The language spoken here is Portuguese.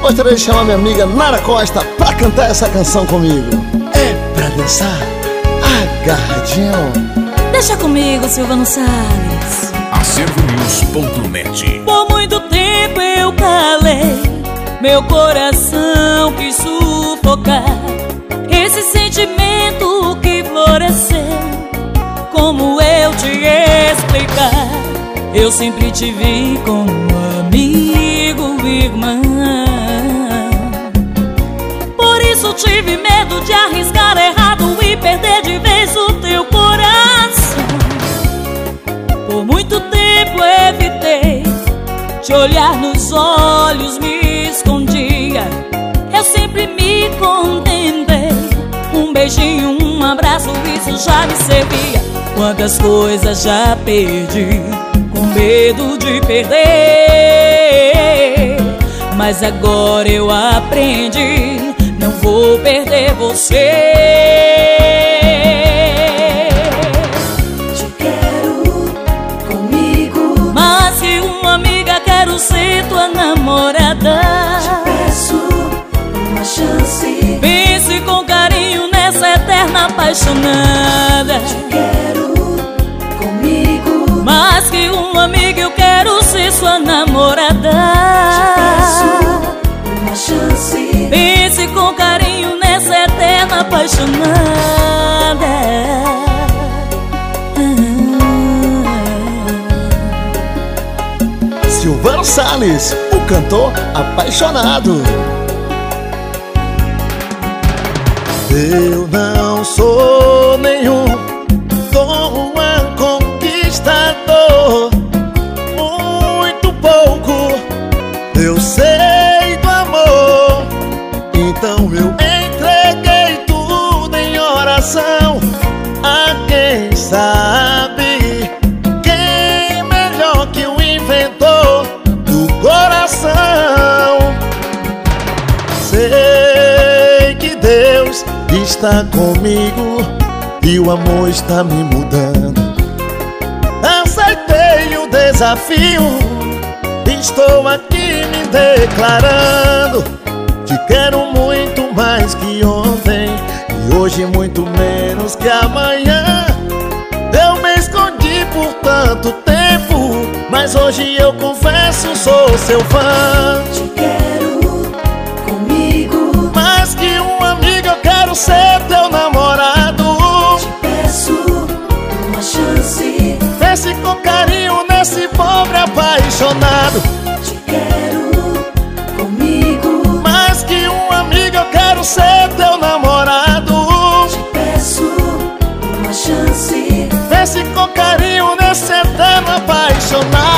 Gostaria de chamar minha amiga Nara Costa pra cantar essa canção comigo. É pra dançar agarradinho. Deixa comigo, Silvano Salles. Acervonews.net. Por muito tempo eu calei, meu coração quis sufocar esse sentimento que floresceu. Como eu te explicar? Eu sempre te vi como amigo, irmã. Por isso tive medo de arriscar errado e perder de vez o teu coração. Por muito tempo evitei te olhar nos olhos, me escondia. Eu sempre me contentei. Um beijinho, um abraço, isso já me servia. Quantas coisas já perdi com medo de perder, mas agora eu aprendi, não vou perder você. Te quero comigo, Mas se uma amiga, quero ser tua namorada. te peço uma chance. Pense com carinho nessa eterna apaixonada. Te quero comigo, Mas que uma amiga, eu quero ser sua namorada. te peço uma chance. Pense com carinho nessa eterna apaixonada. Silvano Salles, o cantor apaixonado. Eu não sou nenhum Dom Juan conquistador, muito pouco eu sei do amor. Então eu entreguei tudo em oração a quem sabe, quem melhor que o inventor do coração. Sei que Deus está comigo e o amor está me mudando. Aceitei o desafio, estou aqui me declarando. Te quero muito mais que ontem e hoje muito menos que amanhã. Eu me escondi por tanto tempo, mas hoje eu confesso, sou seu fã. Te quero comigo, Mais que um amigo, eu quero ser teu namorado. te peço uma chance. Pense com carinho nesse pobre apaixonado. Te quero comigo, Mais que um amigo, eu quero ser teu namorado. te peço uma chance. Pense com carinho nesse eterno apaixonado.